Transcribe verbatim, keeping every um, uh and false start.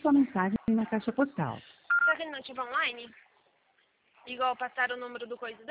sua mensagem na caixa postal. Será que ele não estiver online? Igual passaram o número do coisa